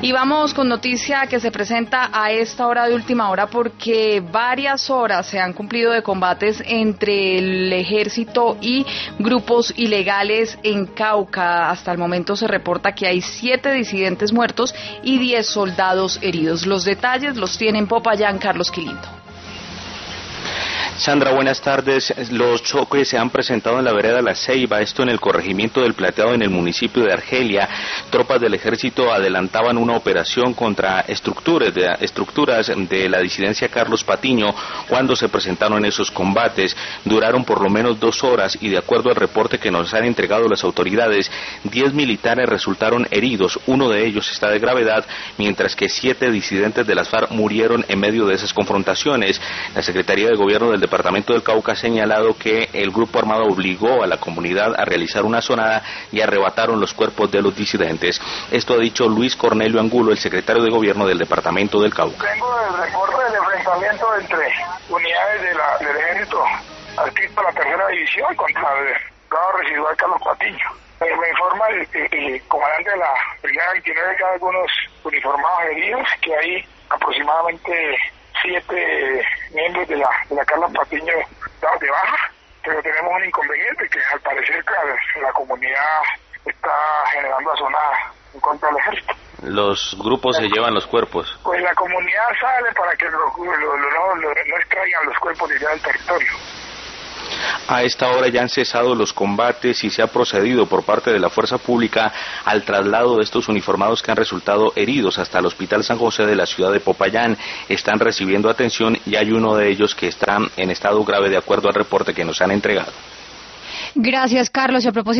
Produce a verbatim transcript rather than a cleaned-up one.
Y vamos con noticia que se presenta a esta hora de última hora porque varias horas se han cumplido de combates entre el ejército y grupos ilegales en Cauca. Hasta el momento se reporta que hay siete disidentes muertos y diez soldados heridos. Los detalles los tiene en Popayán Carlos Quilindo. Sandra, buenas tardes. Los choques se han presentado en la vereda La Ceiba, esto en el corregimiento del Plateado en el municipio de Argelia. Tropas del ejército adelantaban una operación contra estructuras de, estructuras de la disidencia Carlos Patiño cuando se presentaron esos combates. Duraron por lo menos dos horas y de acuerdo al reporte que nos han entregado las autoridades, diez militares resultaron heridos, uno de ellos está de gravedad, mientras que siete disidentes de las FARC murieron en medio de esas confrontaciones. La Secretaría de Gobierno del Departamento del Cauca ha señalado que el grupo armado obligó a la comunidad a realizar una sonada y arrebataron los cuerpos de los disidentes. Esto ha dicho Luis Cornelio Angulo, el secretario de Gobierno del Departamento del Cauca. Tengo el reporte del enfrentamiento entre unidades de la, del ejército adscrito a la tercera división contra el grado residual Carlos Patiño. Eh, me informa el, el, el comandante de la brigada veintinueve que hay algunos uniformados heridos, que hay aproximadamente siete miembros de la, de la Carlos Patiño dados de baja, pero tenemos un inconveniente que al parecer la, la comunidad está generando asonada en contra del ejército. Los grupos se llevan los cuerpos. Pues la comunidad sale para que lo, lo, lo, no, lo, no extraigan los cuerpos de del territorio. A esta hora ya han cesado los combates y se ha procedido por parte de la fuerza pública al traslado de estos uniformados que han resultado heridos hasta el Hospital San José de la ciudad de Popayán. Están recibiendo atención y hay uno de ellos que está en estado grave de acuerdo al reporte que nos han entregado. Gracias, Carlos. Y a propósito